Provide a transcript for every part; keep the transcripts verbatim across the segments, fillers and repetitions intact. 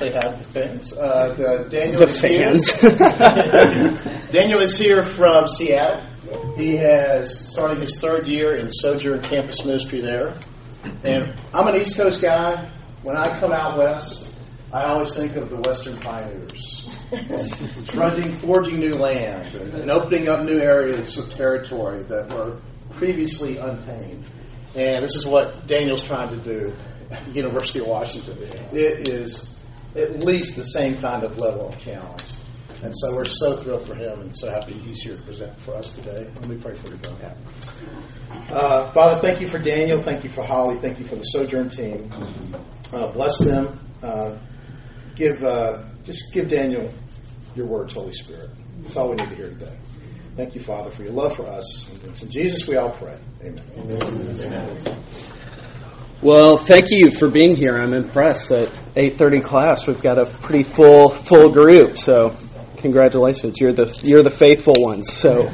say hi to the fans. Uh, the, Daniel the is fans. Here. Daniel is here from Seattle. He has started his third year in Sojourn Campus Ministry there. And I'm an East Coast guy. When I come out west, I always think of the Western pioneers. Trudging, forging new land, and, and opening up new areas of territory that were previously untamed. And this is what Daniel's trying to do at the University of Washington. It is at least the same kind of level of challenge. And so we're so thrilled for him and so happy he's here to present for us today. Let me pray for you, Bill. Uh, Father, thank you for Daniel. Thank you for Holly. Thank you for the Sojourn team. Uh, bless them. Uh, give uh, Just give Daniel your words, Holy Spirit. That's all we need to hear today. Thank you, Father, for your love for us. And it's in Jesus we all pray. Amen. Amen. Amen. Well, thank you for being here. I'm impressed. At eight thirty class, we've got a pretty full full group. So, congratulations. You're the you're the faithful ones. So,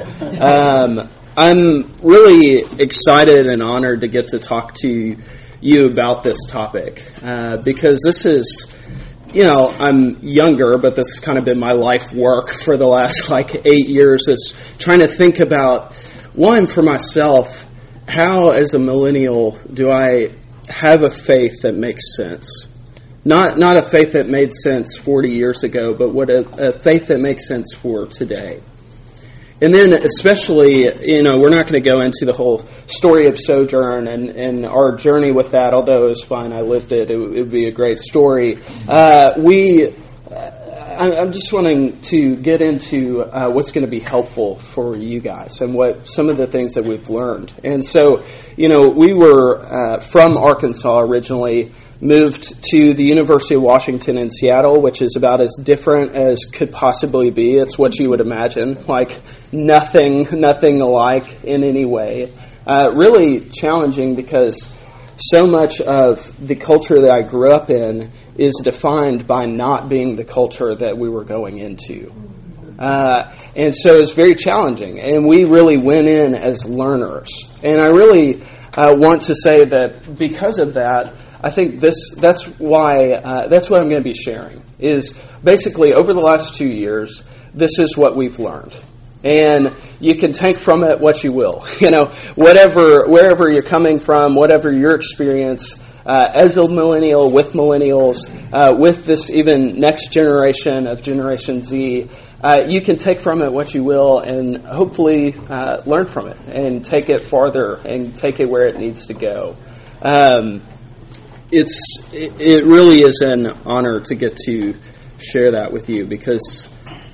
um, I'm really excited and honored to get to talk to you about this topic uh, because this is, you know, I'm younger, but this has kind of been my life work for the last like eight years is trying to think about, one, for myself, how as a millennial do I have a faith that makes sense? Not not a faith that made sense forty years ago, but what a, a faith that makes sense for today. And then especially, you know, we're not going to go into the whole story of Sojourn and, and our journey with that, although it was fine, I lived it, it, it would be a great story. Uh, we, uh, I'm just wanting to get into uh, what's going to be helpful for you guys and what some of the things that we've learned. And so, you know, we were uh, from Arkansas originally, moved to the University of Washington in Seattle, which is about as different as could possibly be. It's what you would imagine, like nothing, nothing alike in any way. Uh, really challenging because so much of the culture that I grew up in is defined by not being the culture that we were going into. Uh, and so it's very challenging. And we really went in as learners. And I really uh, want to say that because of that, I think this that's why uh, that's what I'm going to be sharing is basically over the last two years, this is what we've learned. And you can take from it what you will. You know, whatever, wherever you're coming from, whatever your experience uh, as a millennial, with millennials, uh, with this even next generation of Generation Z, uh, you can take from it what you will and hopefully uh, learn from it and take it farther and take it where it needs to go. Um, It's it really is an honor to get to share that with you because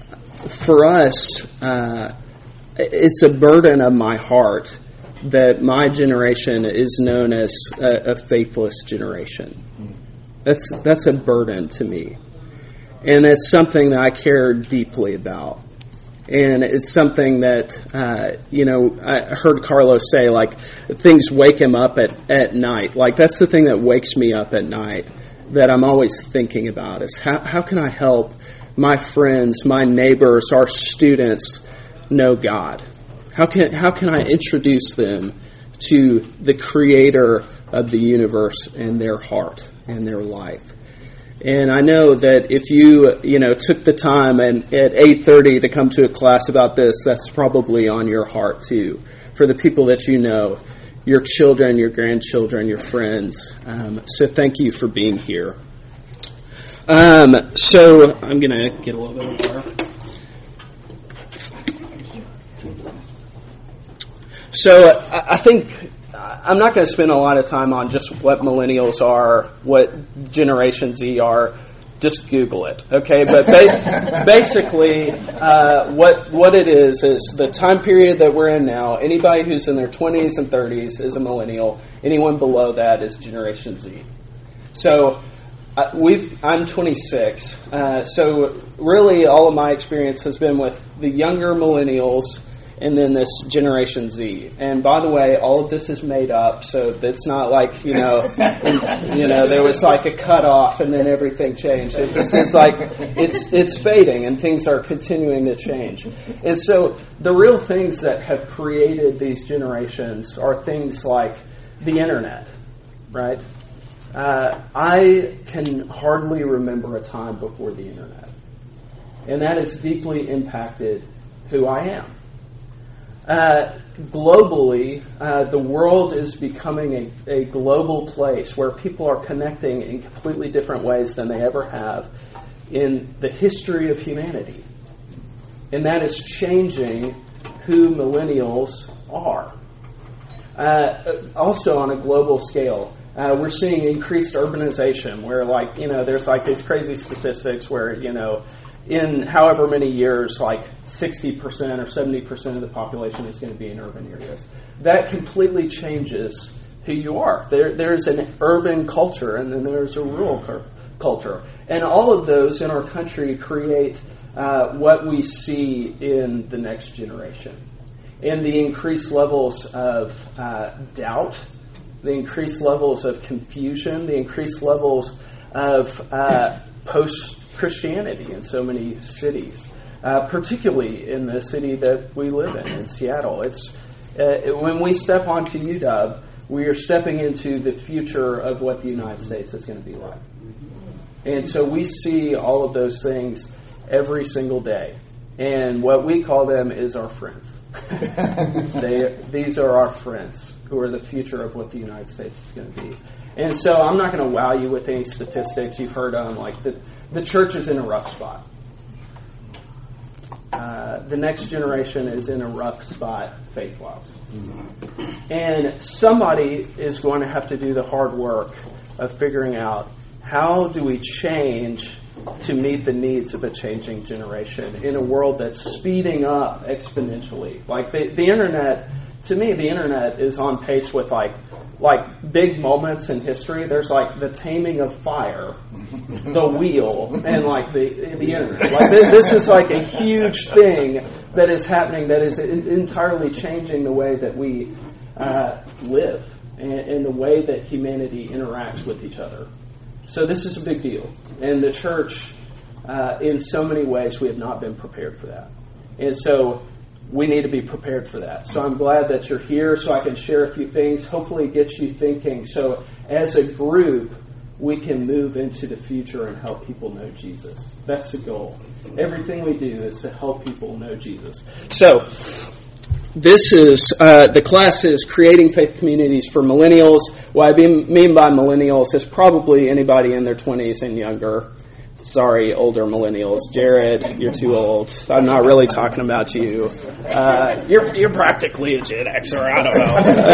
for us, uh, it's a burden of my heart that my generation is known as a, a faithless generation. That's that's a burden to me, and it's something that I care deeply about. And it's something that, uh, you know, I heard Carlos say, like, things wake him up at, at night. Like, that's the thing that wakes me up at night that I'm always thinking about is how, how can I help my friends, my neighbors, our students know God? How can, how can I introduce them to the creator of the universe and their heart and their life? And I know that if you, you know, took the time and at eight thirty to come to a class about this, that's probably on your heart too. For the people that you know, your children, your grandchildren, your friends. Um, so thank you for being here. Um, so I'm going to get a little bit of water. So I, I think I'm not going to spend a lot of time on just what millennials are, what Generation Z are. Just Google it, okay? But ba- basically, uh, what what it is is the time period that we're in now. Anybody who's in their twenties and thirties is a millennial. Anyone below that is Generation Z. So uh, we've I'm twenty-six. Uh, so really, all of my experience has been with the younger millennials. And then this Generation Z. And by the way, all of this is made up, so it's not like, you know, you know, there was like a cutoff and then everything changed. It, this is like, it's it's fading and things are continuing to change. And so the real things that have created these generations are things like the internet, right? uh, I can hardly remember a time before the internet. And that has deeply impacted who I am. Uh, globally, uh, the world is becoming a, a global place where people are connecting in completely different ways than they ever have in the history of humanity. And that is changing who millennials are. Uh, also on a global scale, uh, we're seeing increased urbanization where, like, you know, there's like these crazy statistics where, you know, in however many years, like sixty percent or seventy percent of the population is going to be in urban areas. That completely changes who you are. There, there's an urban culture, and then there's a rural cu- culture. And all of those in our country create uh, what we see in the next generation. And the increased levels of uh, doubt, the increased levels of confusion, the increased levels of uh, post Christianity in so many cities, uh, particularly in the city that we live in, in Seattle. It's uh, when we step onto U W, we are stepping into the future of what the United States is going to be like. And so we see all of those things every single day. And what we call them is our friends. they, these are our friends who are the future of what the United States is going to be. And so I'm not going to wow you with any statistics you've heard on, like the, the church is in a rough spot. Uh, the next generation is in a rough spot faith-wise. And somebody is going to have to do the hard work of figuring out how do we change to meet the needs of a changing generation in a world that's speeding up exponentially. Like the, the internet, to me, the internet is on pace with like like big moments in history. There's like the taming of fire, the wheel, and like the the internet. Like this, this is like a huge thing that is happening that is in, entirely changing the way that we uh, live and, and the way that humanity interacts with each other. So this is a big deal. And the church, uh, in so many ways, we have not been prepared for that. And so we need to be prepared for that. So I'm glad that you're here so I can share a few things, hopefully get you thinking. So as a group, we can move into the future and help people know Jesus. That's the goal. Everything we do is to help people know Jesus. So this is, uh, the class is Creating Faith Communities for Millennials. What I mean by millennials is probably anybody in their twenties and younger. Sorry, older millennials. Jared, you're too old. I'm not really talking about you. Uh, you're you're practically a Gen Xer. I don't know.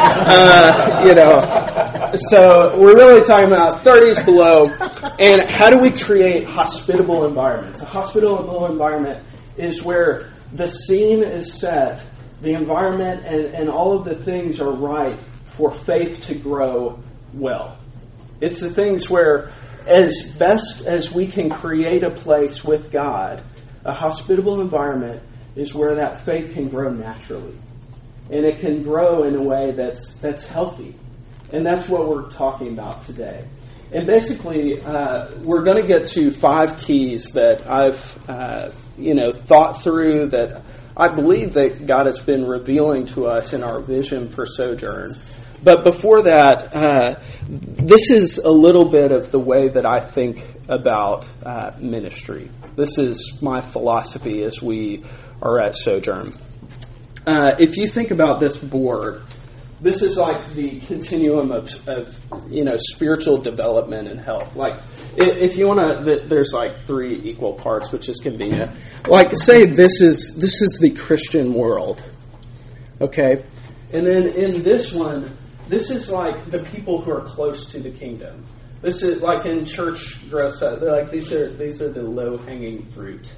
Uh, uh, you know. So we're really talking about thirties below. And how do we create hospitable environments? A hospitable environment is where the scene is set, the environment and, and all of the things are right for faith to grow well. It's the things where, as best as we can create a place with God, a hospitable environment is where that faith can grow naturally. And it can grow in a way that's that's healthy. And that's what we're talking about today. And basically, uh, we're going to get to five keys that I've uh, you know thought through, that I believe that God has been revealing to us in our vision for Sojourn. But before that, uh, this is a little bit of the way that I think about uh, ministry. This is my philosophy as we are at Sojourn. Uh, if you think about this board, this is like the continuum of, of you know, spiritual development and health. Like, if you want to, there's like three equal parts, which is convenient. Like, say this is this is the Christian world, okay? And then in this one, this is like the people who are close to the kingdom. This is like in church dress up. They're like, these are these are the low hanging fruit.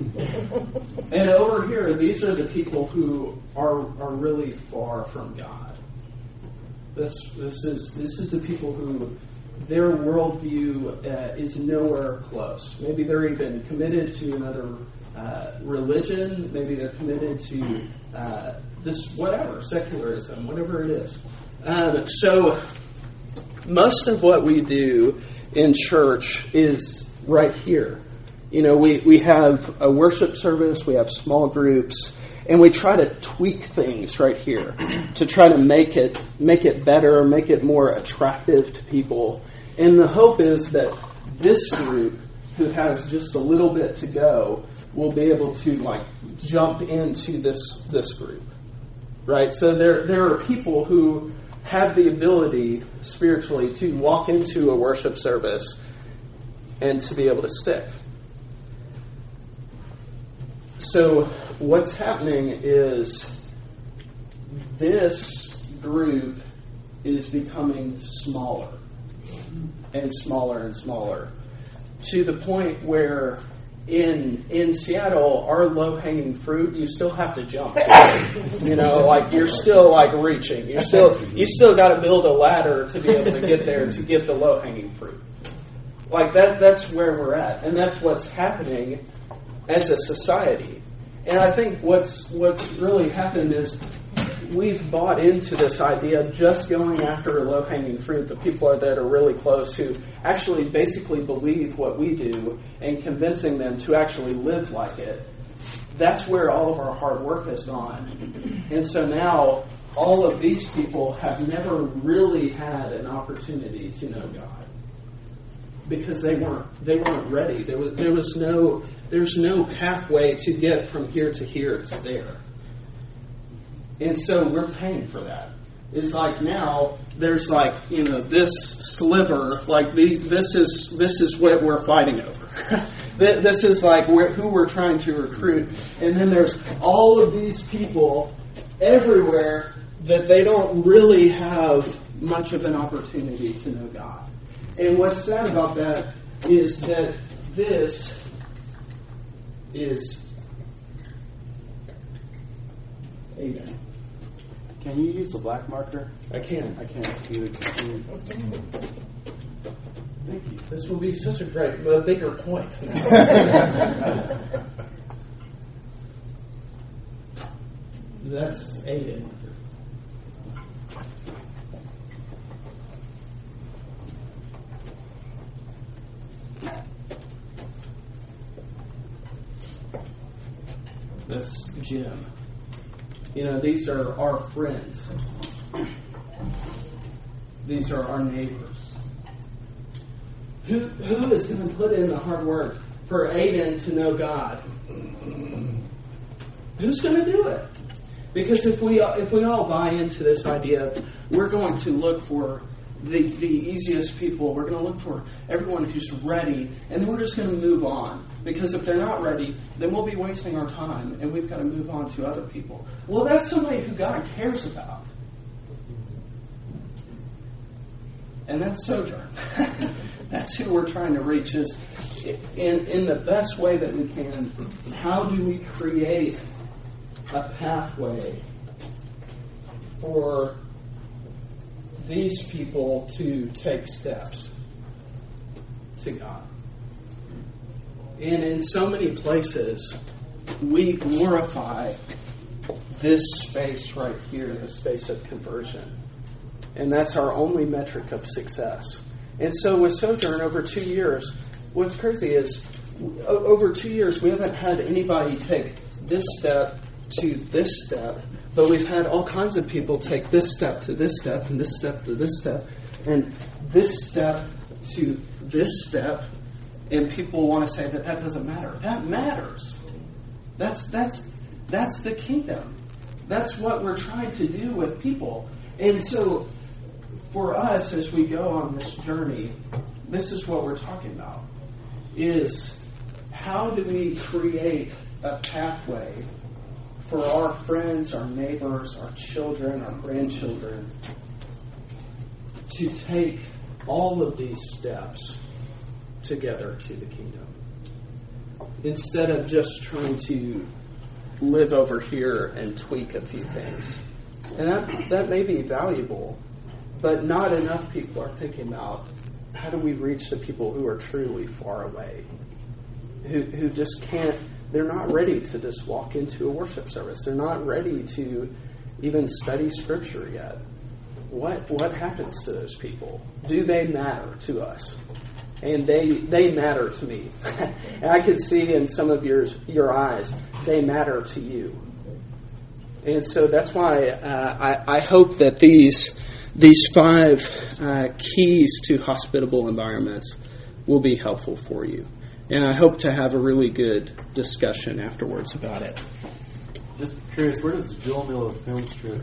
And over here, these are the people who are are really far from God. This this is this is the people who their worldview uh, is nowhere close. Maybe they're even committed to another uh, religion. Maybe they're committed to uh, just whatever, secularism, whatever it is. Um, so most of what we do in church is right here. You know, we, we have a worship service, we have small groups, and we try to tweak things right here to try to make it make it better, make it more attractive to people. And the hope is that this group, who has just a little bit to go, will be able to like jump into this this group, right? So there there are people who have the ability spiritually to walk into a worship service and to be able to stick. So what's happening is this group is becoming smaller and smaller and smaller, to the point where in in Seattle, our low-hanging fruit, you still have to jump. You know, like you're still like reaching. You still you still got to build a ladder to be able to get there to get the low-hanging fruit. Like that that's where we're at, and that's what's happening as a society. And I think what's what's really happened is we've bought into this idea of just going after a low-hanging fruit, the people are that are really close, who actually basically believe what we do, and convincing them to actually live like it. That's where all of our hard work has gone. And so now all of these people have never really had an opportunity to know God, because they weren't they weren't ready. There was there was no there's no pathway to get from here to here to there. And so we're paying for that. It's like now there's like, you know, this sliver, like the, this is this is what we're fighting over. This is like where, who we're trying to recruit. And then there's all of these people everywhere that they don't really have much of an opportunity to know God. And what's sad about that is that this is Amen. Can you use the black marker? I can. I can't see the computer. Thank you. This will be such a great, a bigger point. That's Aiden. That's Jim. You know, these are our friends. These are our neighbors. Who who is going to put in the hard work for Aiden to know God? Who's going to do it? Because if we if we all buy into this idea, we're going to look for the the easiest people. We're going to look for everyone who's ready, and then we're just going to move on. Because if they're not ready, then we'll be wasting our time, and we've got to move on to other people. Well, that's somebody who God cares about. And that's Sojourn. That's who we're trying to reach. Is in, in the best way that we can, how do we create a pathway for these people to take steps to God? And in so many places, we glorify this space right here, the space of conversion. And that's our only metric of success. And so with Sojourn, over two years, what's crazy is, over two years, we haven't had anybody take this step to this step, but we've had all kinds of people take this step to this step, and this step to this step, and this step to this step. And people want to say that that doesn't matter. That matters. That's that's that's the kingdom. That's what we're trying to do with people. And so for us, as we go on this journey, this is what we're talking about, is how do we create a pathway for our friends, our neighbors, our children, our grandchildren to take all of these steps together to the kingdom, instead of just trying to live over here and tweak a few things. And that that may be valuable, but not enough people are thinking about how do we reach the people who are truly far away, who who just can't, they're not ready to just walk into a worship service. They're not ready to even study Scripture yet. What what happens to those people? Do they matter to us? And they they matter to me. And I can see in some of your your eyes, they matter to you. And so that's why uh, I, I hope that these these five uh, keys to hospitable environments will be helpful for you. And I hope to have a really good discussion afterwards about it. Just curious, where does Joel Miller film strip?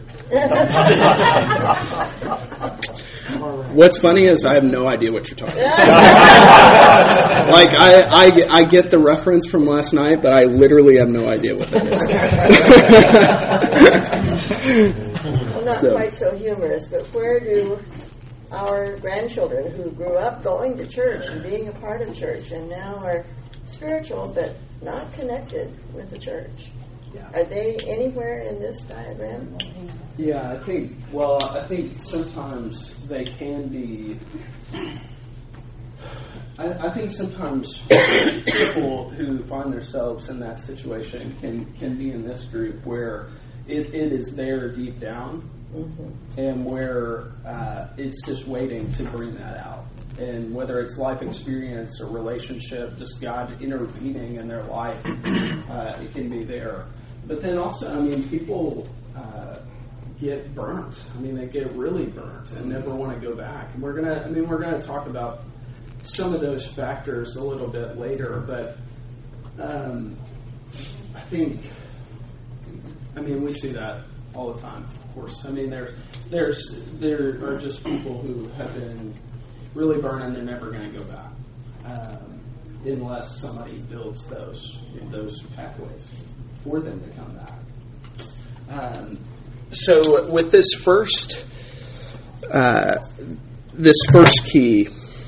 What's funny is I have no idea what you're talking about. Like, I, I, I get the reference from last night, but I literally have no idea what that is. Well, not so. Quite so humorous, but where do our grandchildren who grew up going to church and being a part of church and now are spiritual but not connected with the church, yeah. Are they anywhere in this diagram? Yeah, I think, well, I think sometimes they can be, I, I think sometimes people who find themselves in that situation can, can be in this group where it, it is there deep down, mm-hmm. and where uh, it's just waiting to bring that out. And whether it's life experience or relationship, just God intervening in their life, uh, it can be there. But then also, I mean, people uh, get burnt. I mean, they get really burnt and never want to go back. And we're gonna, I mean, we're gonna talk about some of those factors a little bit later. But um, I think, I mean, we see that all the time. Of course, I mean, there's, there's, there are just people who have been really burned and they're never going to go back, um, unless somebody builds those those pathways for them to come back. Um, so, with this first uh, this first key,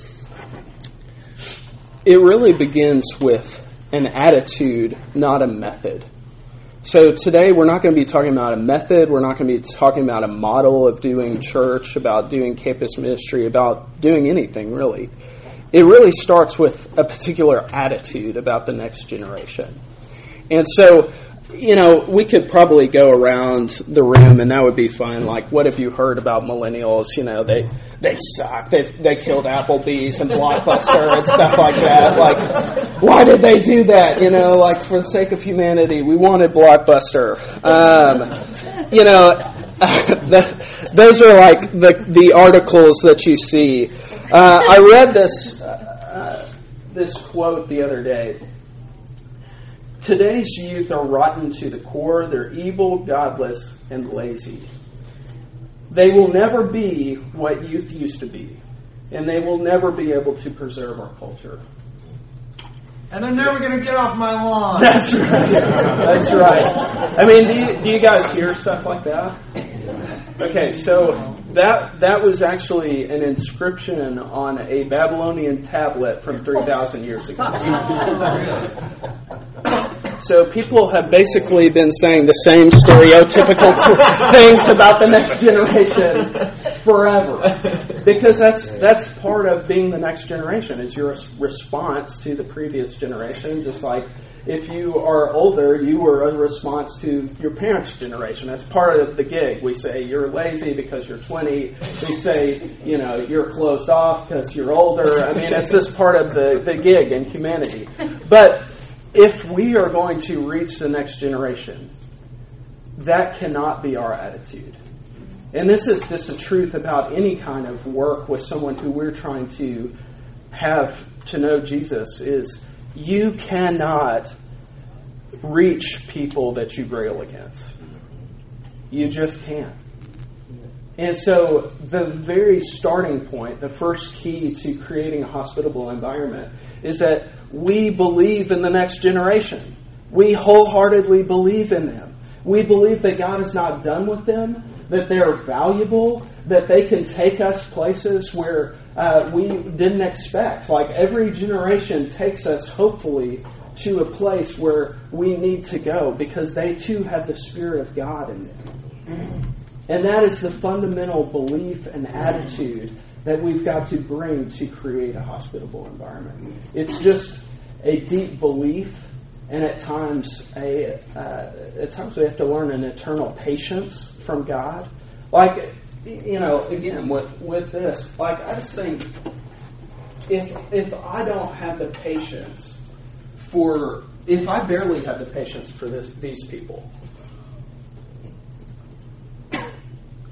it really begins with an attitude, not a method. So today we're not going to be talking about a method, we're not going to be talking about a model of doing church, about doing campus ministry, about doing anything really. It really starts with a particular attitude about the next generation. And so, you know, we could probably go around the room and that would be fun. Like, what have you heard about millennials? You know, they they suck. They they killed Applebee's and Blockbuster and stuff like that. Like, why did they do that? You know, like, for the sake of humanity, we wanted Blockbuster. Um, you know, the, those are like the the articles that you see. Uh, I read this uh, this quote the other day. Today's youth are rotten to the core. They're evil, godless, and lazy. They will never be what youth used to be, and they will never be able to preserve our culture. And they're never going to get off my lawn. That's right. That's right. I mean, do you, do you guys hear stuff like that? Okay, so that that was actually an inscription on a Babylonian tablet from three thousand years ago. So people have basically been saying the same stereotypical things about the next generation forever. Because that's that's part of being the next generation, is your response to the previous generation. Just like if you are older, you were a response to your parents' generation. That's part of the gig. We say you're lazy because you're twenty. We say, you know, you're closed off because you're older. I mean, it's just part of the, the gig in humanity. But if we are going to reach the next generation, that cannot be our attitude. And this is just the truth about any kind of work with someone who we're trying to have to know Jesus, is you cannot reach people that you rail against. You just can't. And so the very starting point, the first key to creating a hospitable environment, is that we believe in the next generation. We wholeheartedly believe in them. We believe that God is not done with them, that they're valuable, that they can take us places where uh, we didn't expect. Like, every generation takes us, hopefully, to a place where we need to go, because they too have the Spirit of God in them. And that is the fundamental belief and attitude that we've got to bring to create a hospitable environment. It's just a deep belief, and at times a uh, at times we have to learn an eternal patience from God. Like, you know, again, with, with this, like, I just think if if I don't have the patience for, if I barely have the patience for this these people,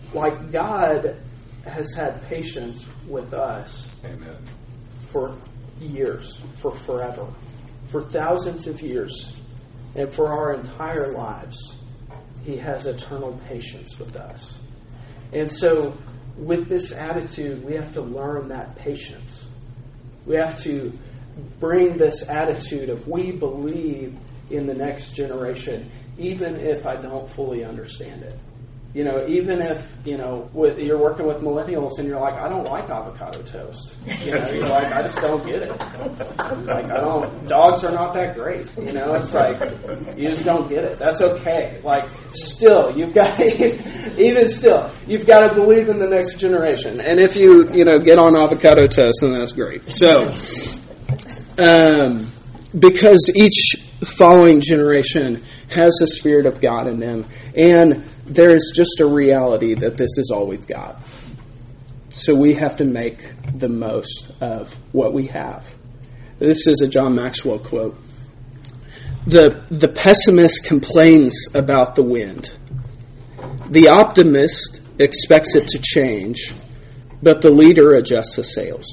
like God has had patience with us Amen. for years, for forever, for thousands of years, and for our entire lives. He has eternal patience with us. And so, with this attitude, we have to learn that patience. We have to bring this attitude of we believe in the next generation, even if I don't fully understand it. You know, even if, you know, with, you're working with millennials and you're like, I don't like avocado toast. You know, you're like, I just don't get it. Like, I don't, dogs are not that great. You know, it's like, you just don't get it. That's okay. Like, still, you've got, even still, you've got to believe in the next generation. And if you, you know, get on avocado toast, then that's great. So, um, because each following generation has the Spirit of God in them, and there is just a reality that this is all we've got. So we have to make the most of what we have. This is a John Maxwell quote. The, the pessimist complains about the wind. The optimist expects it to change, but the leader adjusts the sails.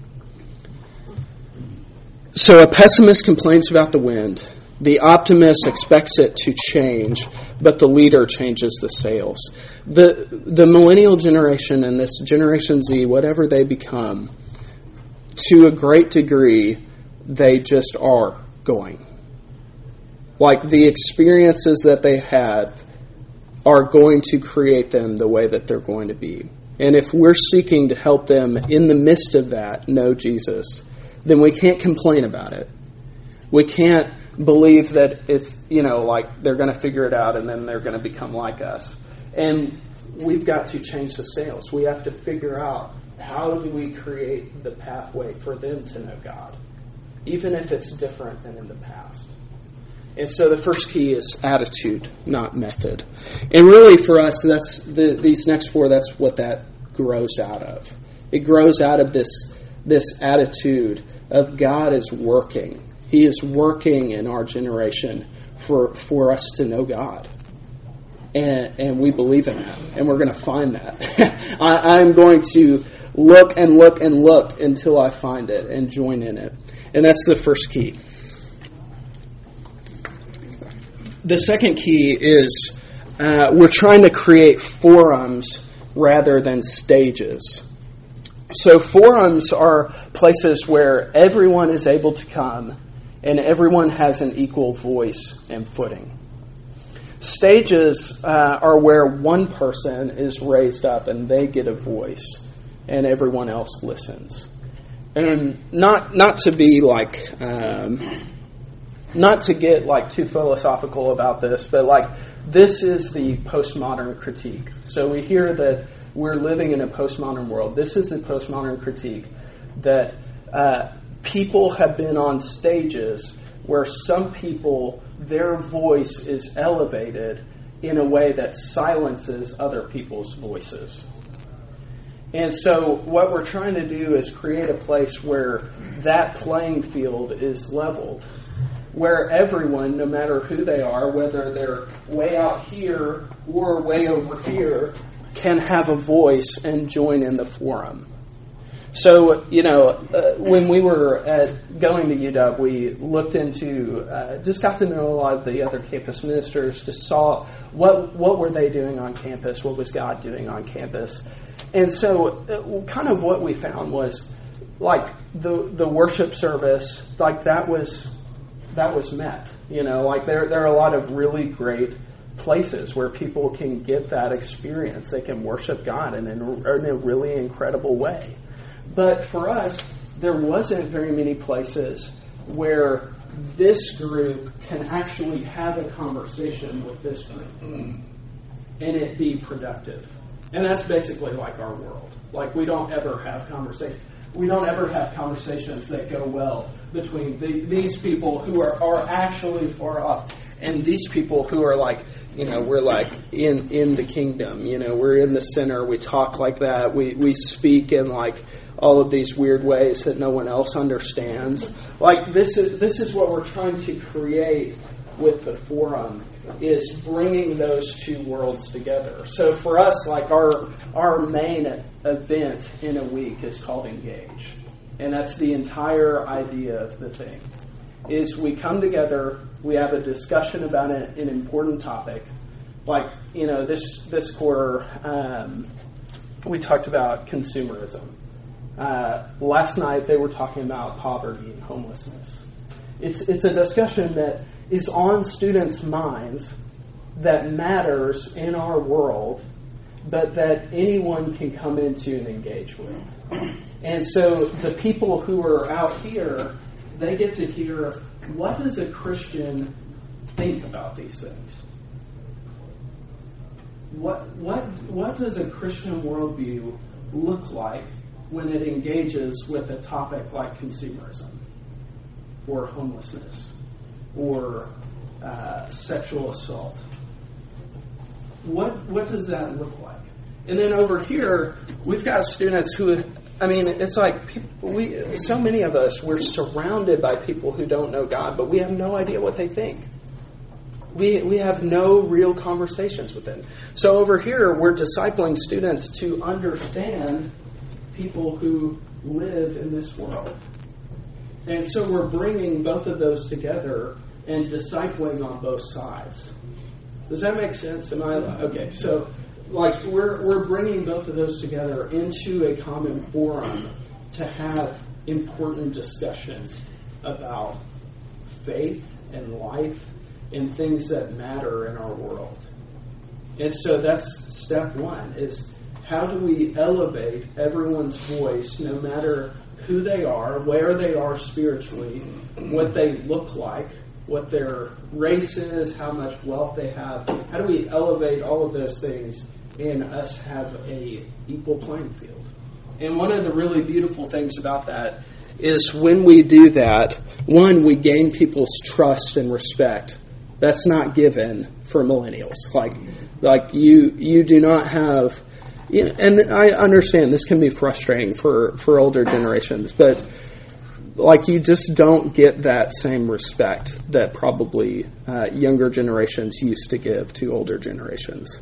So a pessimist complains about the wind. The optimist expects it to change, but the leader changes the sails. The the millennial generation and this Generation Z, whatever they become, to a great degree, they just are going. Like the experiences that they had are going to create them the way that they're going to be. And if we're seeking to help them in the midst of that know Jesus, then we can't complain about it. We can't believe that it's, you know, like they're going to figure it out and then they're going to become like us. And we've got to change the sails. We have to figure out how do we create the pathway for them to know God, even if it's different than in the past. And so the first key is attitude, not method. And really for us, that's the, these next four, that's what that grows out of. It grows out of this, this attitude of God is working. He is working in our generation for, for us to know God. And, and we believe in that. And we're going to find that. I, I'm going to look and look and look until I find it and join in it. And that's the first key. The second key is uh, we're trying to create forums rather than stages. So forums are places where everyone is able to come and everyone has an equal voice and footing. Stages uh, are where one person is raised up and they get a voice and everyone else listens. And not not to be like, um, not to get like too philosophical about this, but like this is the postmodern critique. So we hear that we're living in a postmodern world. This is the postmodern critique that uh, people have been on stages where some people, their voice is elevated in a way that silences other people's voices. And so what we're trying to do is create a place where that playing field is leveled, where everyone, no matter who they are, whether they're way out here or way over here, can have a voice and join in the forum. So, you know, uh, when we were at going to U W, we looked into, uh, just got to know a lot of the other campus ministers, just saw what what were they doing on campus, what was God doing on campus. And so uh, kind of what we found was, like, the the worship service, like, that was that was met. You know, like, there, there are a lot of really great places where people can get that experience. They can worship God in, in, in a really incredible way. But for us, there wasn't very many places where this group can actually have a conversation with this group and it be productive. And that's basically like our world. Like, we don't ever have conversations. We don't ever have conversations that go well between the, these people who are, are actually far off and these people who are like, you know, we're like in, in the kingdom, you know, we're in the center, we talk like that, we, we speak in like all of these weird ways that no one else understands. Like, this is this is what we're trying to create with the forum is bringing those two worlds together. So for us, like our our main event in a week is called Engage. And that's the entire idea of the thing. Is we come together, we have a discussion about a, an important topic. Like, you know, this, this quarter, um, we talked about consumerism. Uh, last night they were talking about poverty and homelessness. It's it's a discussion that is on students' minds that matters in our world, but that anyone can come into and engage with. And so the people who are out here, they get to hear, what does a Christian think about these things? What what what does a Christian worldview look like when it engages with a topic like consumerism, or homelessness, or uh, sexual assault? What what does that look like? And then over here, we've got students who, I mean, it's like people, we so many of us, we're surrounded by people who don't know God, but we have no idea what they think. We we have no real conversations with them. So over here, we're discipling students to understand people who live in this world. And so we're bringing both of those together and discipling on both sides. Does that make sense? Am I okay? So, like, we're we're bringing both of those together into a common forum to have important discussions about faith and life and things that matter in our world. And so that's step one, is how do we elevate everyone's voice, no matter who they are, where they are spiritually, what they look like, what their race is, how much wealth they have. How do we elevate all of those things and us have a equal playing field? And one of the really beautiful things about that is when we do that, one, we gain people's trust and respect. That's not given for millennials. Like, like you, you do not have. You know, and I understand this can be frustrating for, for older generations, but like you just don't get that same respect that probably uh, younger generations used to give to older generations,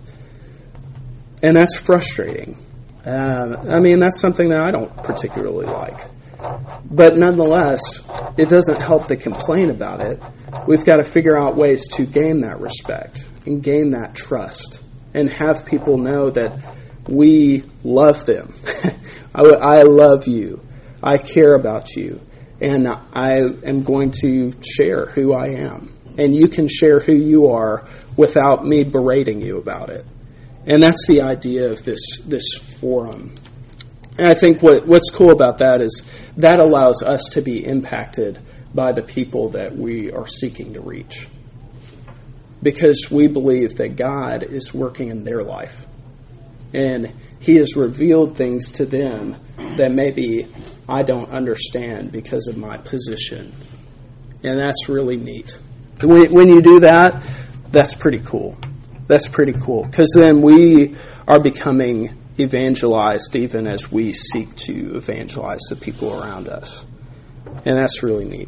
and that's frustrating. Uh, I mean, that's something that I don't particularly like. But nonetheless, it doesn't help to complain about it. We've got to figure out ways to gain that respect and gain that trust and have people know that we love them. I, I love you. I care about you. And I am going to share who I am. And you can share who you are without me berating you about it. And that's the idea of this, this forum. And I think what, what's cool about that is that allows us to be impacted by the people that we are seeking to reach. Because we believe that God is working in their life. And He has revealed things to them that maybe I don't understand because of my position. And that's really neat. When you do that, that's pretty cool. That's pretty cool. Because then we are becoming evangelized even as we seek to evangelize the people around us. And that's really neat.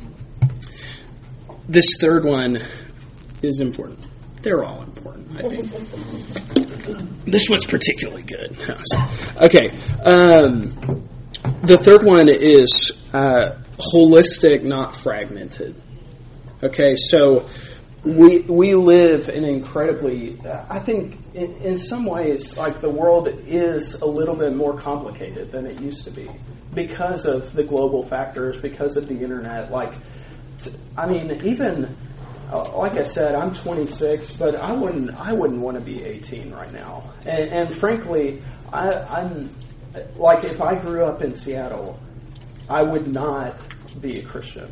This third one is important. They're all important, I think. This one's particularly good. Okay. Um, the third one is uh, holistic, not fragmented. Okay, so we we live in incredibly, I think in, in some ways, like the world is a little bit more complicated than it used to be because of the global factors, because of the internet. Like, I mean, even like I said, I'm twenty-six, but I wouldn't I wouldn't want to be eighteen right now. And, and frankly, I, I'm like if I grew up in Seattle, I would not be a Christian.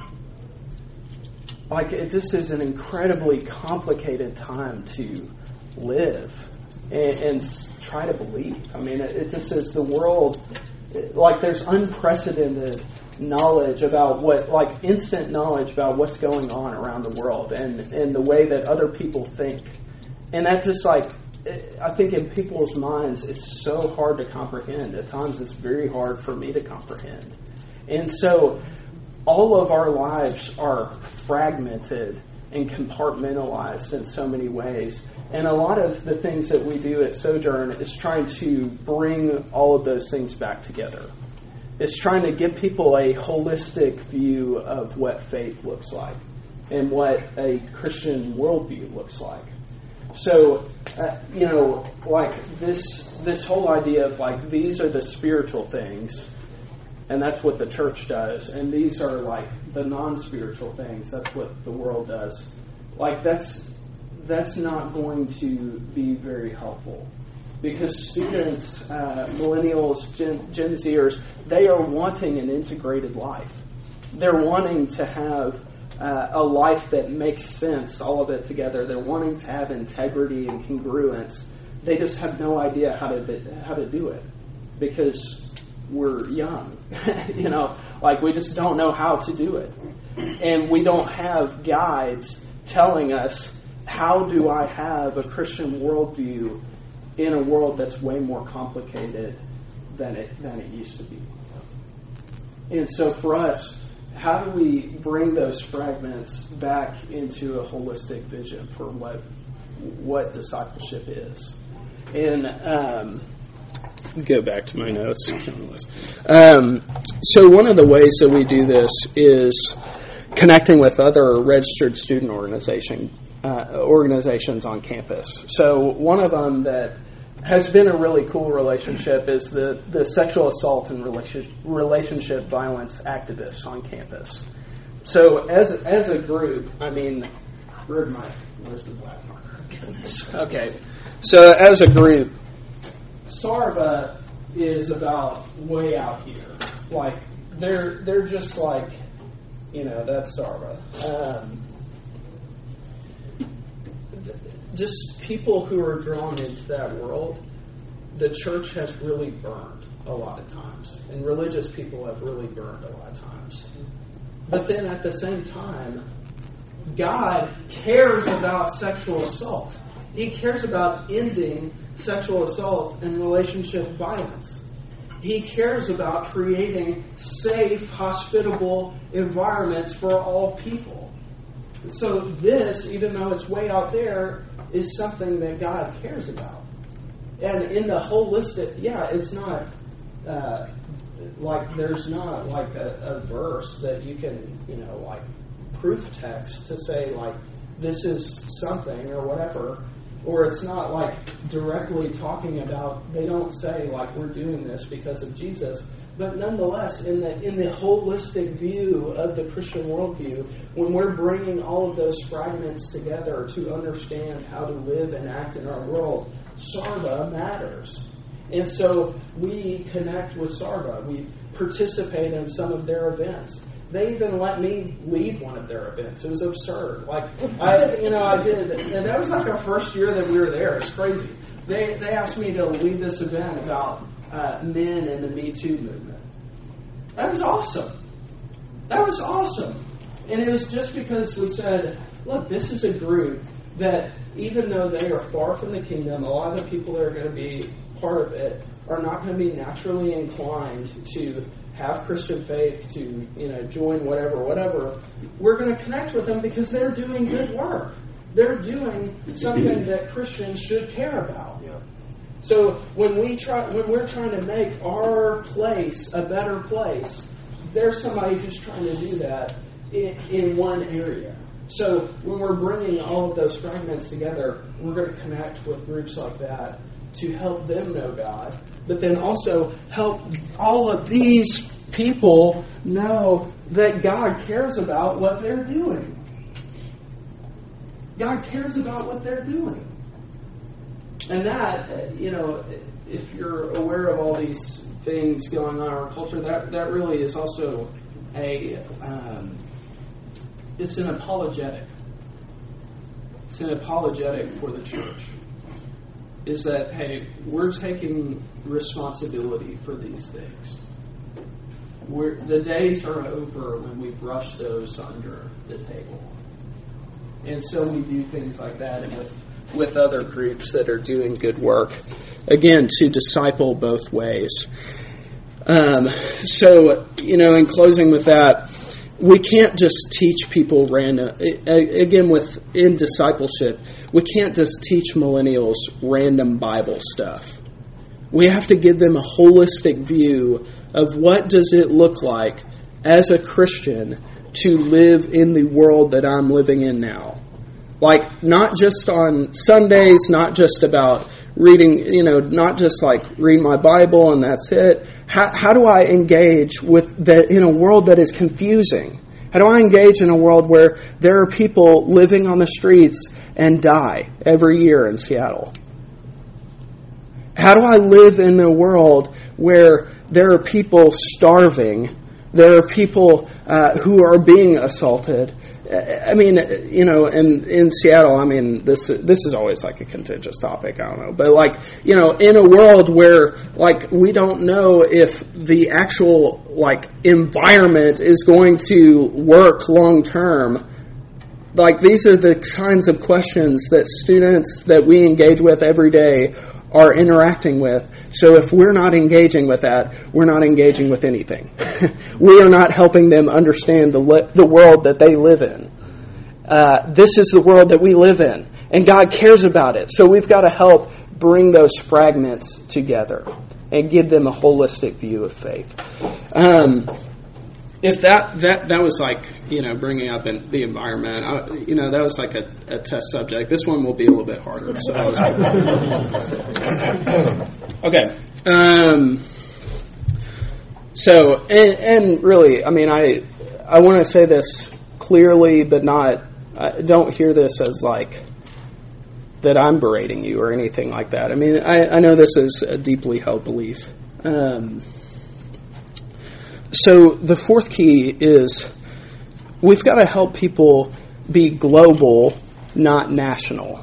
Like, it just is an incredibly complicated time to live and, and try to believe. I mean, it, it just is the world, like there's unprecedented knowledge about what, like instant knowledge about what's going on around the world and, and the way that other people think. And that just like, I think in people's minds, it's so hard to comprehend. At times, it's very hard for me to comprehend. And so all of our lives are fragmented and compartmentalized in so many ways. And a lot of the things that we do at Sojourn is trying to bring all of those things back together. It's trying to give people a holistic view of what faith looks like and what a Christian worldview looks like. So, uh, you know, like this this whole idea of like these are the spiritual things, and that's what the church does, and these are like the non-spiritual things, that's what the world does. Like that's that's not going to be very helpful. Because students, uh, millennials, Gen, Gen Zers, they are wanting an integrated life. They're wanting to have uh, a life that makes sense, all of it together. They're wanting to have integrity and congruence. They just have no idea how to how to do it because we're young. you know, like we just don't know how to do it. And we don't have guides telling us, how do I have a Christian worldview in a world that's way more complicated than it than it used to be. And so for us, how do we bring those fragments back into a holistic vision for what what discipleship is? And um, go back to my notes. Um, so one of the ways that we do this is connecting with other registered student organization uh, organizations on campus. So one of them that has been a really cool relationship is the, the sexual assault and relation, relationship violence activists on campus. So as as a group, I mean, where's my where's the black marker? Okay, so as a group, Sarva is about way out here. Like they're they're just like, you know, that's Sarva. Um, Just people who are drawn into that world, the church has really burned a lot of times. And religious people have really burned a lot of times. But then at the same time, God cares about sexual assault. He cares about ending sexual assault and relationship violence. He cares about creating safe, hospitable environments for all people. So this, even though it's way out there, is something that God cares about. And in the holistic, yeah, it's not uh, like there's not like a, a verse that you can, you know, like proof text to say like this is something or whatever, or it's not like directly talking about, they don't say like we're doing this because of Jesus. But nonetheless, in the in the holistic view of the Christian worldview, when we're bringing all of those fragments together to understand how to live and act in our world, Sarva matters. And so we connect with Sarva. We participate in some of their events. They even let me lead one of their events. It was absurd. Like I, you know, I did, and that was like our first year that we were there. It's crazy. They they asked me to lead this event about Uh, men in the Me Too movement. That was awesome. That was awesome. And it was just because we said, look, this is a group that even though they are far from the kingdom, a lot of the people that are going to be part of it are not going to be naturally inclined to have Christian faith, to, you know, join whatever, whatever. We're going to connect with them because they're doing good work. They're doing something that Christians should care about. So when we try, when we're trying to make our place a better place, there's somebody who's trying to do that in, in one area. So when we're bringing all of those fragments together, we're going to connect with groups like that to help them know God, but then also help all of these people know that God cares about what they're doing. God cares about what they're doing. And that, you know, if you're aware of all these things going on in our culture, that, that really is also a, um, it's an apologetic. It's an apologetic for the church. Is that, hey, we're taking responsibility for these things. We're, the days are over when we brush those under the table. And so we do things like that, and with with other groups that are doing good work. Again, to disciple both ways. Um, so, you know, in closing with that, we can't just teach people random, again, with in discipleship, we can't just teach millennials random Bible stuff. We have to give them a holistic view of what does it look like as a Christian to live in the world that I'm living in now. Like, not just on Sundays, not just about reading, you know, not just like read my Bible and that's it. How, how do I engage with that in a world that is confusing? How do I engage in a world where there are people living on the streets and die every year in Seattle? How do I live in a world where there are people starving? There are people uh, who are being assaulted. I mean, you know, in, in Seattle, I mean, this this is always like a contentious topic, I don't know. But like, you know, in a world where like we don't know if the actual like environment is going to work long term, like these are the kinds of questions that students that we engage with every day are interacting with. So if we're not engaging with that, we're not engaging with anything. We are not helping them understand the li- the world that they live in. Uh, this is the world that we live in, and God cares about it. So we've got to help bring those fragments together and give them a holistic view of faith. Um, if that, that that was like, you know, bringing up in the environment, I, you know, that was like a, a test subject. This one will be a little bit harder. So that was okay. Um, so, and, and really, I mean, I I want to say this clearly, but not, I don't hear this as like that I'm berating you or anything like that. I mean, I, I know this is a deeply held belief. Um So the fourth key is we've got to help people be global, not national.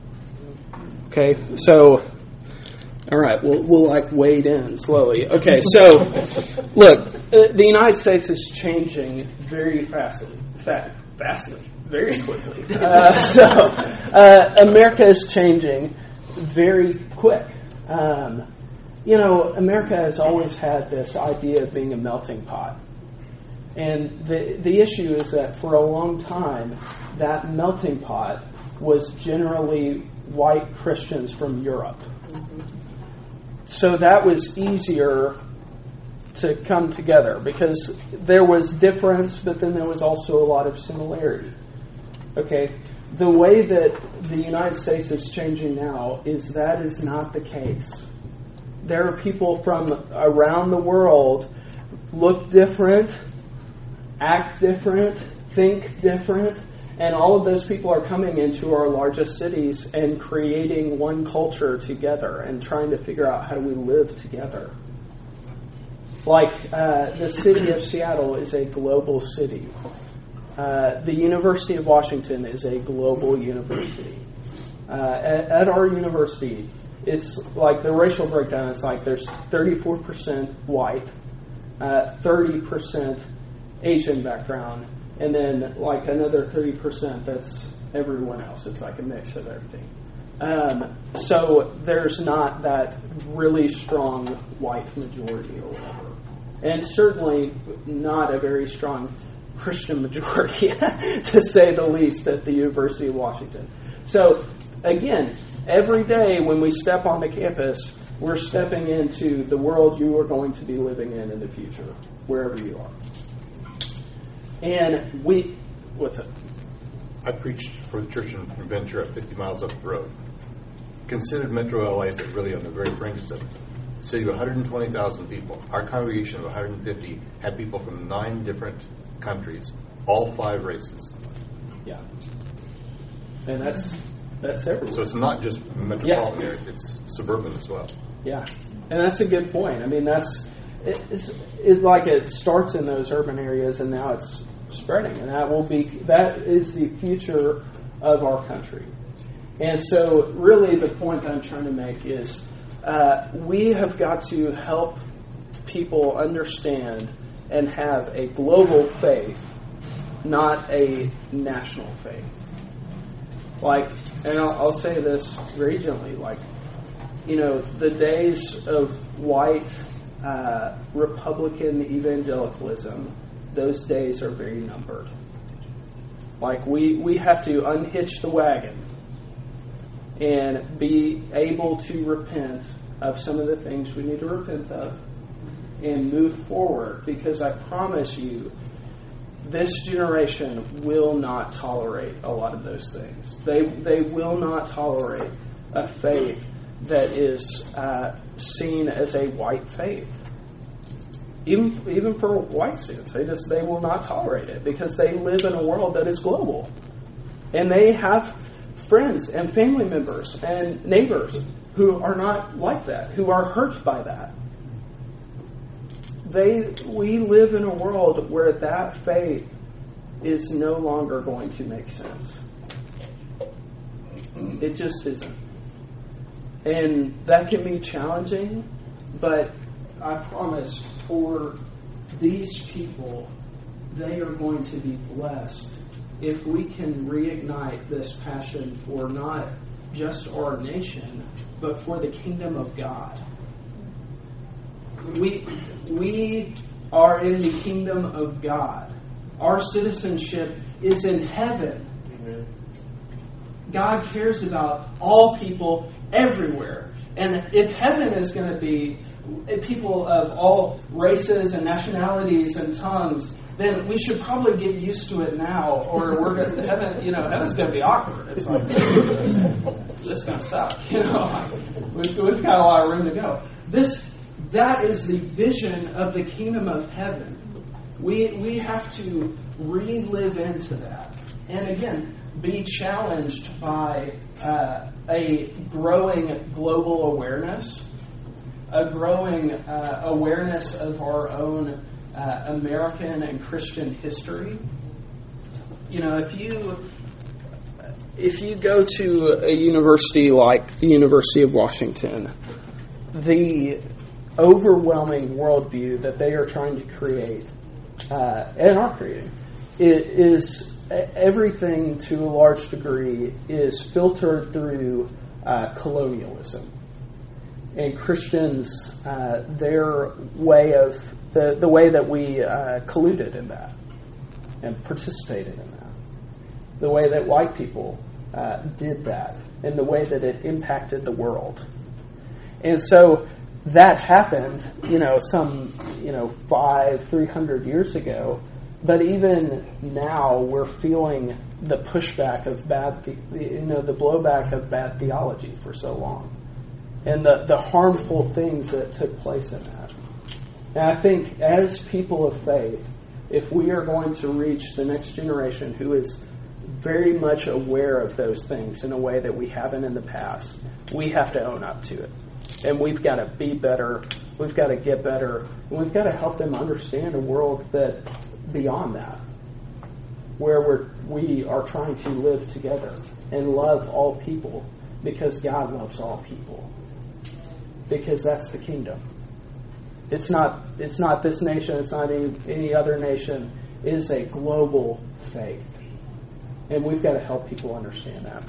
Okay, so, all right, we'll, we'll like wade in slowly. Okay, so, look, the United States is changing very fastly, fa- fastly, very quickly. Uh, so, uh, America is changing very quick. Um You know, America has always had this idea of being a melting pot. And the the issue is that for a long time, that melting pot was generally white Christians from Europe. So that was easier to come together because there was difference, but then there was also a lot of similarity. Okay? The way that the United States is changing now is that is not the case. There are people from around the world look different, act different, think different, and all of those people are coming into our largest cities and creating one culture together and trying to figure out how do we live together. Like uh, the city of Seattle is a global city. Uh, the University of Washington is a global university. Uh, at, at our university, it's like the racial breakdown is like there's thirty-four percent white, uh, thirty percent Asian background, and then like another thirty percent that's everyone else. It's like a mix of everything. Um, so there's not that really strong white majority or whatever. And certainly not a very strong Christian majority, to say the least, at the University of Washington. So again, every day when we step on the campus, we're stepping into the world you are going to be living in in the future, wherever you are. And we, what's up? I preached for the church in Ventura, fifty miles up the road. Considered Metro L A, but really on the very fringes of it. City of one hundred twenty thousand people. Our congregation of one hundred fifty had people from nine different countries, all five races. Yeah. And that's... That's everywhere. So it's not just metropolitan yeah. areas, it's suburban as well. Yeah, and that's a good point. I mean, that's it's, it's like it starts in those urban areas, and now it's spreading, and that will be that is the future of our country. And so, really, the point that I'm trying to make is uh, we have got to help people understand and have a global faith, not a national faith. Like, and I'll, I'll say this very gently, like, you know, the days of white uh, Republican evangelicalism those days are very numbered. Like we, we have to unhitch the wagon and be able to repent of some of the things we need to repent of and move forward, because I promise you, this generation will not tolerate a lot of those things. They they will not tolerate a faith that is uh, seen as a white faith. Even even for white students, they just they will not tolerate it because they live in a world that is global, and they have friends and family members and neighbors who are not like that, who are hurt by that. They we live in a world where that faith is no longer going to make sense. It just isn't. And that can be challenging, but I promise for these people, they are going to be blessed if we can reignite this passion for not just our nation, but for the kingdom of God. We we are in the kingdom of God. Our citizenship is in heaven. Amen. God cares about all people everywhere. And if heaven is going to be people of all races and nationalities and tongues, then we should probably get used to it now, or we're going to heaven. You know, heaven's going to be awkward. It's like this is going to suck. You know, we've, we've got a lot of room to go. This. That is the vision of the kingdom of heaven. We we have to relive into that. And again, be challenged by uh, a growing global awareness, a growing uh, awareness of our own uh, American and Christian history. You know, if you if you go to a university like the University of Washington, the overwhelming worldview that they are trying to create uh, and are creating it is everything to a large degree is filtered through uh, colonialism and Christians uh, their way of the, the way that we uh, colluded in that and participated in that, the way that white people uh, did that, and the way that it impacted the world. And so that happened, you know, some, you know, five, three hundred years ago. But even now, we're feeling the pushback of bad, the, you know, the blowback of bad theology for so long, and the the harmful things that took place in that. And I think, as people of faith, if we are going to reach the next generation who is very much aware of those things in a way that we haven't in the past, we have to own up to it. And we've got to be better. We've got to get better. And we've got to help them understand a world that beyond that, where we're, we are trying to live together and love all people because God loves all people. Because that's the kingdom. It's not. It's not this nation. It's not any, any other nation. It is a global faith, and we've got to help people understand that.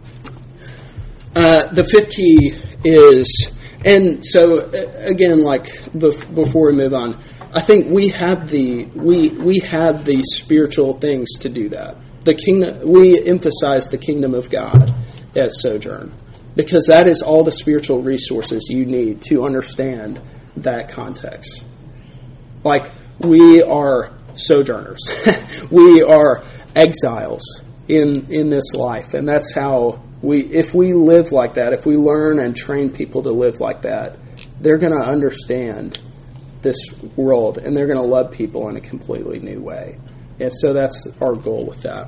Uh, the fifth key is, and so again, like bef- before we move on, I think we have the we we have the spiritual things to do that. The kingdom, we emphasize the kingdom of God at Sojourn because that is all the spiritual resources you need to understand that context. Like we are sojourners, we are exiles in in this life, and that's how. We, if we live like that, if we learn and train people to live like that, they're going to understand this world and they're going to love people in a completely new way. And so that's our goal with that.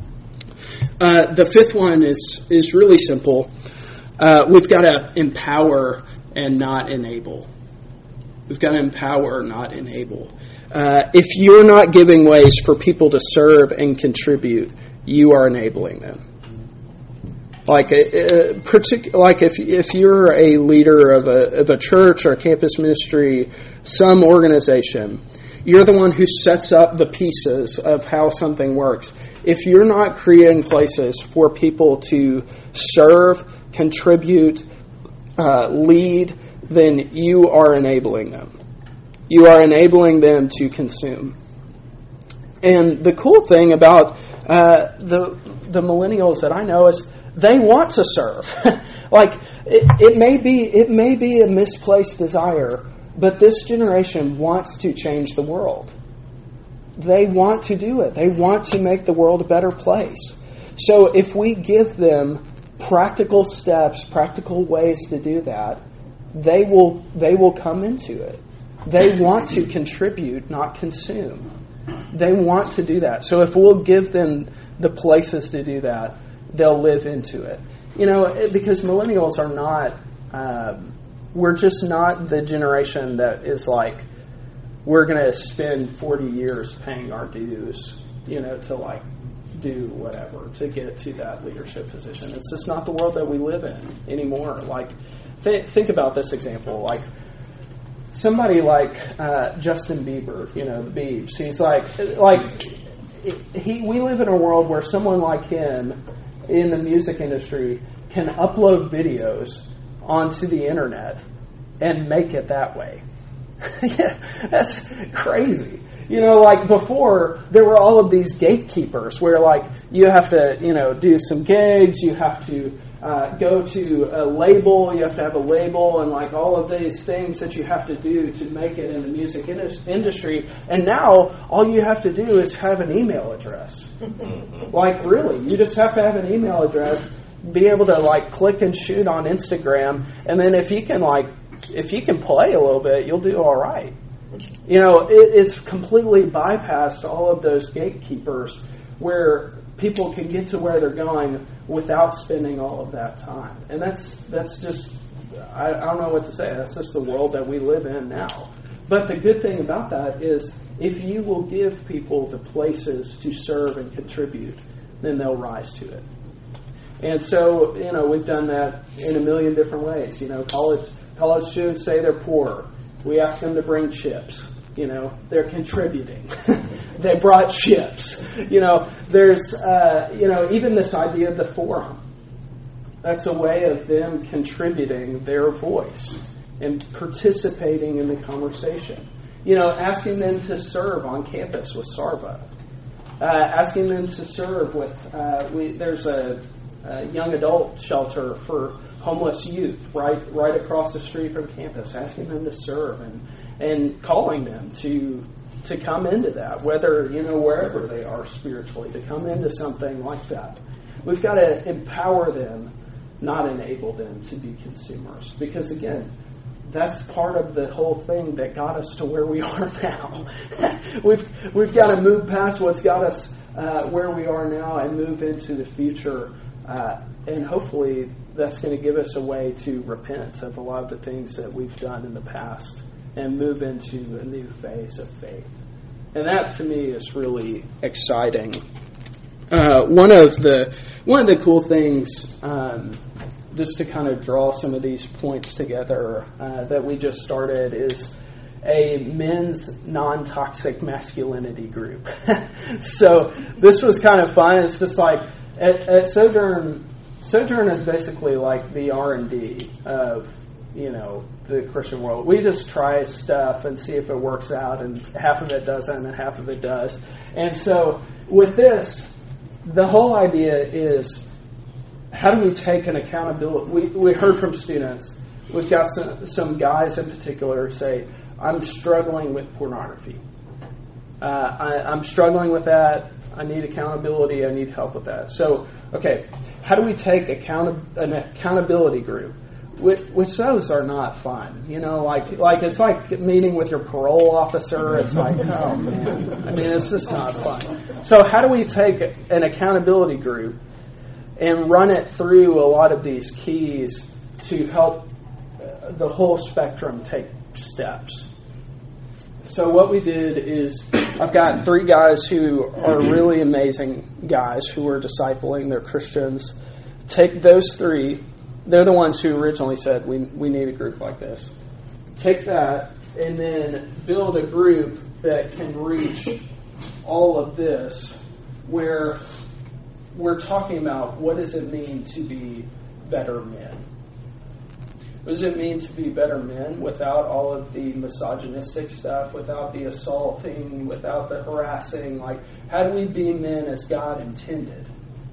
Uh, the fifth one is is really simple. Uh, we've got to empower and not enable. We've got to empower, not enable. Uh, if you're not giving ways for people to serve and contribute, you are enabling them. Like a, a partic- like if if you're a leader of a of a church or a campus ministry, some organization, you're the one who sets up the pieces of how something works. If you're not creating places for people to serve, contribute, uh, lead, then you are enabling them. You are enabling them to consume. And the cool thing about uh, the the millennials that I know is they want to serve. Like it, it may be it may be a misplaced desire, but this generation wants to change the world. They want to do it. They want to make the world a better place. So if we give them practical steps, practical ways to do that, they will they will come into it. They want to contribute, not consume. They want to do that. So if we'll give them the places to do that, they'll live into it. You know, because millennials are not, um, we're just not the generation that is like, we're going to spend forty years paying our dues, you know, to like do whatever, to get to that leadership position. It's just not the world that we live in anymore. Like, th- think about this example. Like, somebody like uh, Justin Bieber, you know, the Biebs, he's like, like he. We live in a world where someone like him in the music industry can upload videos onto the internet and make it that way. Yeah, that's crazy. You know, like before, there were all of these gatekeepers where, like, you have to, you know, do some gigs, you have to uh, go to a label, you have to have a label, and, like, all of these things that you have to do to make it in the music in- industry. And now, all you have to do is have an email address. Like, really, you just have to have an email address, be able to, like, click and shoot on Instagram, and then if you can, like, if you can play a little bit, you'll do all right. You know, it, it's completely bypassed all of those gatekeepers where people can get to where they're going without spending all of that time. And that's that's just, I, I don't know what to say. That's just the world that we live in now. But the good thing about that is if you will give people the places to serve and contribute, then they'll rise to it. And so, you know, we've done that in a million different ways. You know, college college students say they're poor. We ask them to bring chips. You know, they're contributing. They brought chips. You know, there's, uh, you know, even this idea of the forum. That's a way of them contributing their voice and participating in the conversation. You know, asking them to serve on campus with Sarva. Uh, asking them to serve with, uh, we, there's a, a young adult shelter for homeless youth right right across the street from campus, asking them to serve and and calling them to to come into that, whether, you know, wherever they are spiritually, to come into something like that. We've got to empower them, not enable them to be consumers. Because again, that's part of the whole thing that got us to where we are now. we've we've got to move past what's got us uh, where we are now and move into the future, uh, and hopefully that's going to give us a way to repent of a lot of the things that we've done in the past and move into a new phase of faith. And that, to me, is really exciting. Uh, one of the one of the cool things, um, just to kind of draw some of these points together, uh, that we just started is a men's non-toxic masculinity group. So this was kind of fun. It's just like at, at Sojourn. Sojourn is basically like the R and D of, you know, the Christian world. We just try stuff and see if it works out, and half of it doesn't and half of it does. And so with this, the whole idea is, how do we take an accountability? We, we heard from students. We've got some, some guys in particular say, I'm struggling with pornography. Uh, I, I'm struggling with that. I need accountability. I need help with that. So, okay, how do we take account- an accountability group? Which, which those are not fun. You know, like like it's like meeting with your parole officer. It's like, oh, man. I mean, it's just not fun. So how do we take an accountability group and run it through a lot of these keys to help the whole spectrum take steps? So what we did is, I've got three guys who are really amazing guys who are discipling. They're Christians. Take those three. They're the ones who originally said, we we need a group like this. Take that and then build a group that can reach all of this, where we're talking about what does it mean to be better men. What does it mean to be better men without all of the misogynistic stuff, without the assaulting, without the harassing? Like, how do we be men as God intended?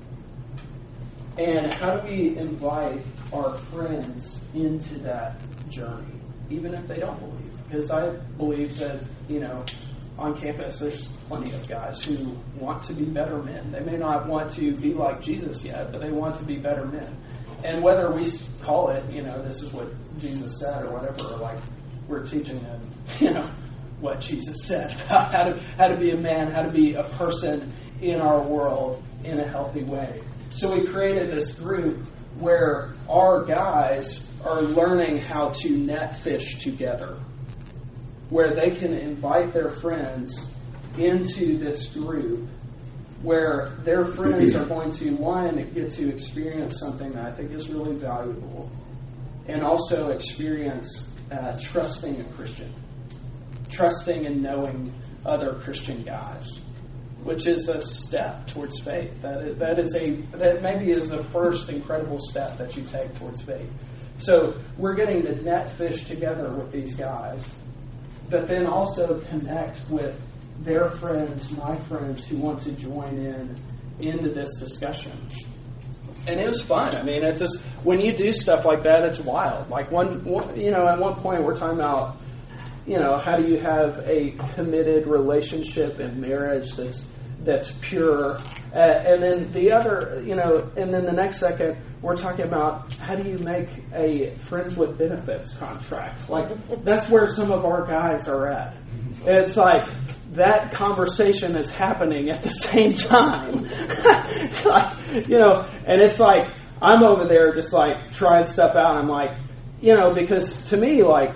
And how do we invite our friends into that journey, even if they don't believe? Because I believe that, you know, on campus there's plenty of guys who want to be better men. They may not want to be like Jesus yet, but they want to be better men. And whether we call it, you know, this is what Jesus said or whatever, or like we're teaching them, you know, what Jesus said about how to how to be a man, how to be a person in our world in a healthy way. So we created this group where our guys are learning how to net fish together, where they can invite their friends into this group, where their friends are going to, one, get to experience something that I think is really valuable, and also experience uh, trusting a Christian, trusting and knowing other Christian guys, which is a step towards faith. That is, that is a that maybe is the first incredible step that you take towards faith. So we're getting to net fish together with these guys, but then also connect with their friends, my friends, who want to join in into this discussion. And it was fun. I mean, it just when you do stuff like that, it's wild. Like one, one you know, at one point we're talking about, you know, how do you have a committed relationship and marriage that's that's pure, uh, and then the other, you know, and then the next second we're talking about how do you make a friends with benefits contract. Like that's where some of our guys are at. It's like that conversation is happening at the same time. Like, you know, and it's like I'm over there just like trying stuff out. I'm like, you know, because to me, like,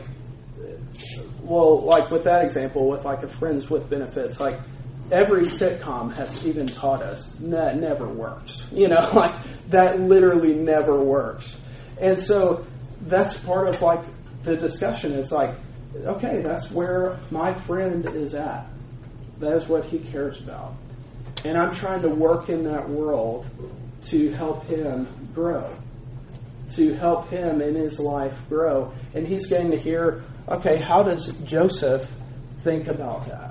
well, like with that example, with like a friends with benefits, like every sitcom has even taught us that never works. You know, like that literally never works. And so that's part of like the discussion. It's like, okay, that's where my friend is at. That is what he cares about. And I'm trying to work in that world to help him grow, to help him in his life grow. And he's getting to hear, okay, how does Joseph think about that?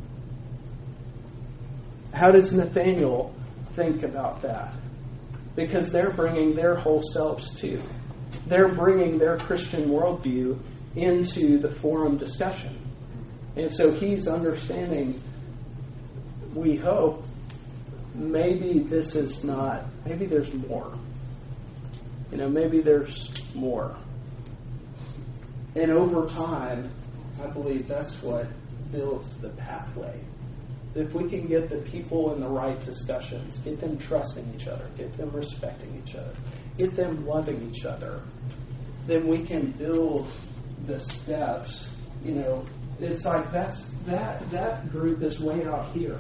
How does Nathaniel think about that? Because they're bringing their whole selves too. They're bringing their Christian worldview into the forum discussion. And so he's understanding, we hope, maybe this is not, maybe there's more. You know, maybe there's more. And over time, I believe that's what builds the pathway. If we can get the people in the right discussions, get them trusting each other, get them respecting each other, get them loving each other, then we can build the steps. You know, it's like that's that that group is way out here.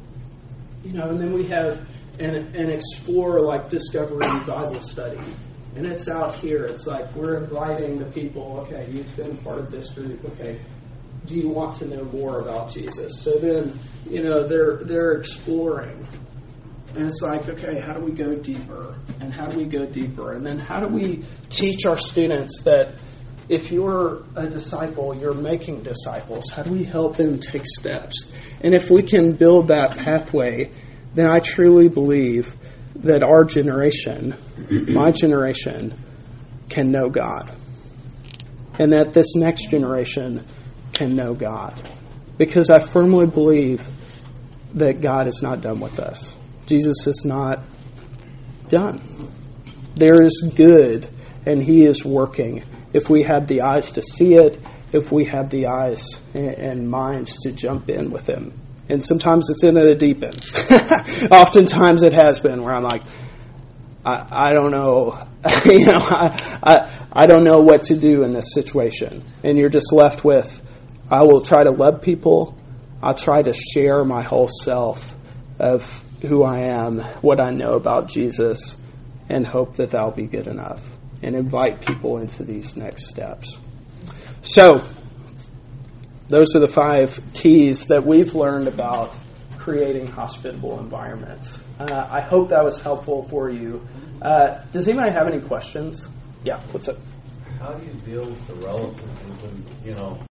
You know, and then we have an an Explore like Discovery Bible study. And it's out here. It's like we're inviting the people, okay, you've been part of this group, okay, do you want to know more about Jesus? So then, you know, they're they're exploring. And it's like, okay, how do we go deeper? And how do we go deeper? And then how do we teach our students that if you're a disciple, you're making disciples? How do we help them take steps? And if we can build that pathway, then I truly believe that our generation, my generation, can know God. And that this next generation can know God. Because I firmly believe that God is not done with us. Jesus is not done. There is good, and He is working. If we have the eyes to see it, if we have the eyes and minds to jump in with Him. And sometimes it's in the deep end. Oftentimes it has been where I'm like, I, I don't know, you know, I, I I don't know what to do in this situation. And you're just left with, I will try to love people. I'll try to share my whole self of who I am, what I know about Jesus, and hope that that'll be good enough. And invite people into these next steps. So, those are the five keys that we've learned about creating hospitable environments. Uh, I hope that was helpful for you. Uh, does anybody have any questions? Yeah, what's up? how do you deal with the relatives? Is it, you know,